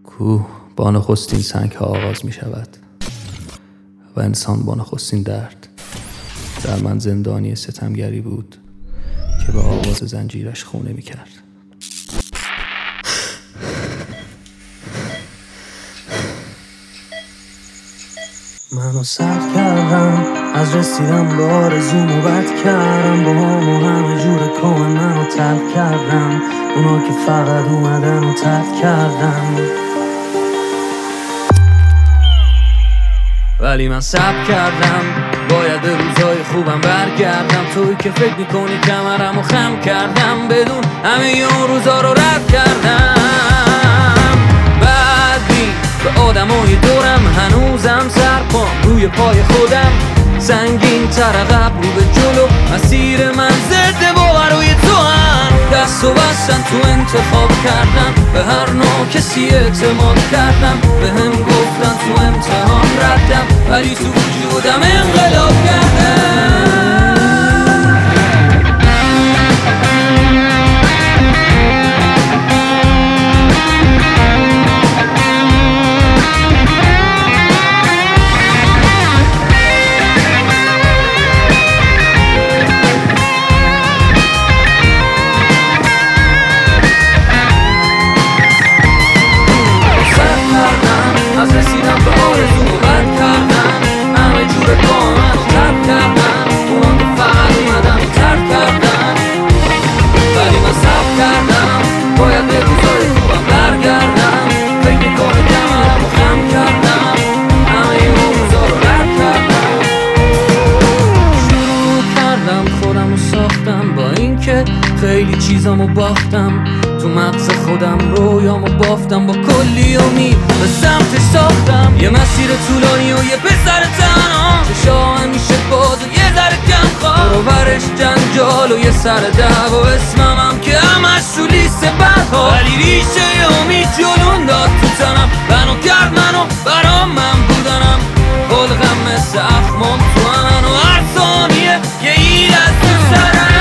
کوه با نخستین سنگ ها آغاز می شود و انسان با نخستین درد. در من زندانی ستمگری بود که به آواز زنجیرش خونه می کرد. منو سرد کردم، از رسیدم به آرزومو بد کردم، با همه جور کام منو ترک کردم، اونا که فقط اومدن و ترک کردم. ولی من صبر کردم، باید به روزای خوبم برگردم. توی که فکر میکنی کمرمو خم کردم، بدون همه اون روزا رو رد کردم. بعدی به آدمای دورم هنوزم سرپام روی پای خودم، سنگین تر عقب رو به جلو، مسیر من ضد باوروی تو هم. دست و بستن تو انتخاب کردم، به هر نوع کسی اعتماد کردم، به هم گفتن تو امتحان ردم، ولی تو وجودم انقلاب کردم. از رسیدم به آرزومو بد کردم، همه جور کام منو ترک کردم، اونا که فقط اومدن و ترک کردن. ولی من صبر کردم، باید به روزای خوبم برگردم. فکر میکنه کمرمو خم کردم، همه اون روزا رو رد کردم. شروع کردم خودمو ساختم، با اینکه خیلی چیزامو باختم. تو مغز خودم رویامو بافتم، با کلی امید به سمتش ساختم. یه مسیر طولانی و یه پسر تنها، چشام همیشه باز و یه ذره کم خواه، برش جنجال و یه سر دعوا، اسمم که همش تو لیست بدها. ولی ریشه امید جلون داد تو تنم، بنا کرد منو برام من بودنم. خلقم مثل اخمام تو همن و هر ثانیه یه ایل از تو سرم.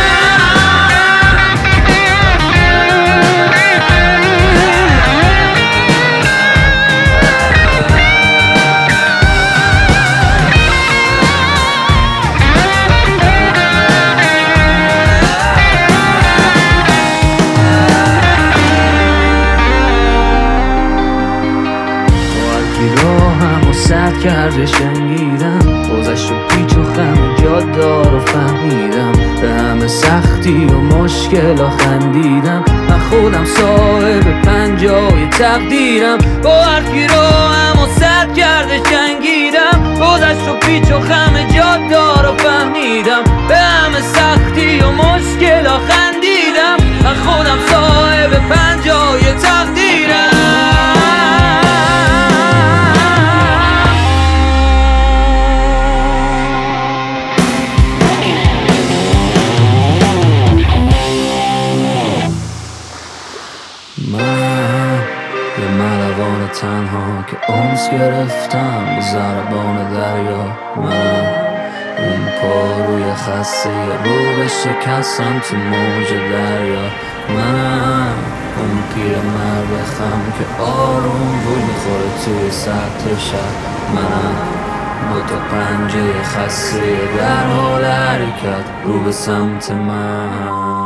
سرد کرده شنگیدم، گذشت و پیچ و خم جادار رو فهمیدم. به همه سختی و مشکل ها خندیدم، من خودم صاحب پنجای تقدیرم. با هرکی رو هم و سرد کرده شنگیدم، گذشت و پیچ و خم جادار رو فهمیدم. به همه سختی و مشکل ها خندیدم، من خودم صاحب پنجای تقدیرم. من یه ملوان تنها که انس گرفتم به ضربان دریا. من اون پاروی خسته رو به شکستم تو موج دریا. من اون پیر مرد خم که آروم روی میخوره توی سطح شب. من با تا پنجه خسته در حال حرکت رو به سمت من.